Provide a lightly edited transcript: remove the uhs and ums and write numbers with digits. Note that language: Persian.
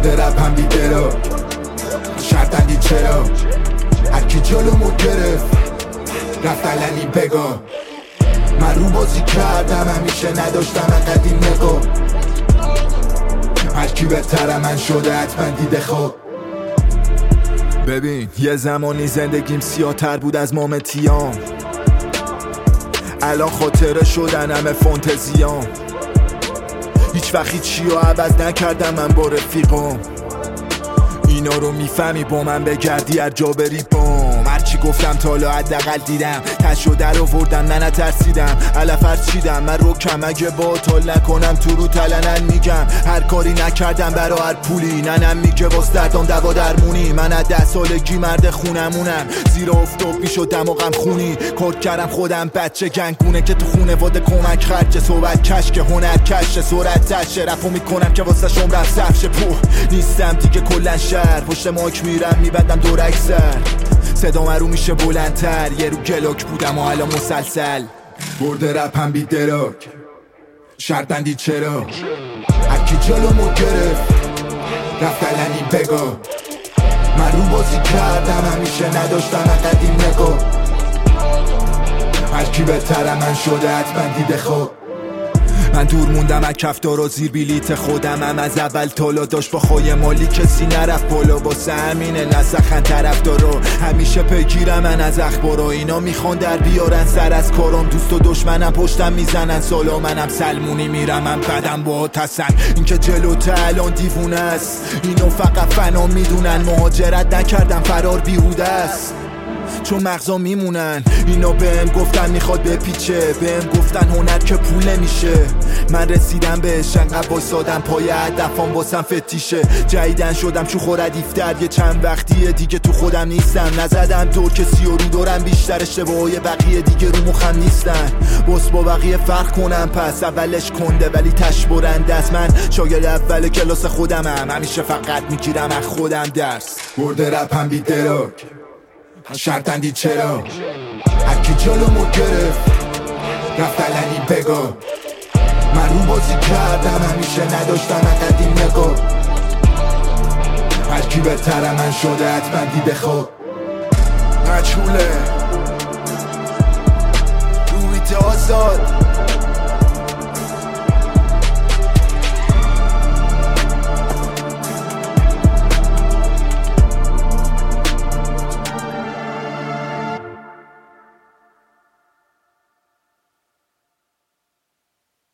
برده رپم بی دراک شرطندی چرا هرکی جلومو گرفت رفت علنی بگا من رو بازی کردم همیشه نداشتم انقدر این نگاه هرکی بهتره من شده حتما دیده خواب ببین یه زمانی زندگیم سیاه‌تر بود از مامتیام الان خاطره شدن همه فانتزیام هیچ وقتی چی رو عوض نکردم من با رفیقام اینا رو میفهمی با من بگردی هر جا بری بام هرچی گفتم تا حالا حداقل دیدم تشو در آوردم نه نترسیدم علف چیدم من رو کم اگه باطل نکنم تو رو تلنن میگم هر کاری نکردم برا هر پولی ننم میگه واس دردام دوا درمونی من از 10 سالگی مرد خونمونم زیرا افتاب میشد دماغم خونی کار کردم خودم بچه گنگونه که تو خونه واده کمک خرچه صحبت کش که هنر کشه سرعت تشه رفو میکنم که واسه شم رفت سفشه پوه نیستم دیگه کلن پشت ماک میرم میبندم دور اکسر صدام رو میشه بلندتر یه رو گلاک بودم و الان مسلسل برده رپم بی دراک شرطندی چرا هرکی جلومو گرفت رفت علنی بگا من رو بازی کردم همیشه نداشتم انقدر این نگاه هرکی بهتره من شده حتما دیده خواب من دور موندم از کفتار و زیر بلیت خودم هم از اول تالا داشت با خواهی مالی کسی نرفت بالا واسه همینه نسخن طرف دارو همیشه پیگیرم من از اخبارا اینا میخوان در بیارن سر از کارم دوست و دشمنم پشتم میزنن سالا منم سلمونی میرم من بدم با تسن این که جلوته الان دیوونه است اینو فقط فنا میدونن مهاجرت نکردم فرار بیهوده است چون مغزا میمونن اینا بهم گفتن میخواد بپیچه بهم گفتن هنر که پول نمیشه من رسیدم بهش انقدر وایسادم پای هدفام واسم فتیشه جدیدن شدم چو خوردیفتر یه چند وقتیه دیگه تو خودم نیستم نزدم دور کسی و رو دورم بیشتر اشتباهای بقیه دیگه رو مخم نیستن باس با بقیه فرق کنم پس اولش کنده ولی تش برنده است من شاگرد اول کلاس خودمم همیشه فقط میگیرم از خودم درس برده رپم بی دراک شرطندی چرا هرکی جلومو گرفت رفت علنی بگا من رو بازی کردم همیشه نداشتم انقدر این نگاه هرکی بهتره من شده حتما دیده خواب مجهوله رویت آزاد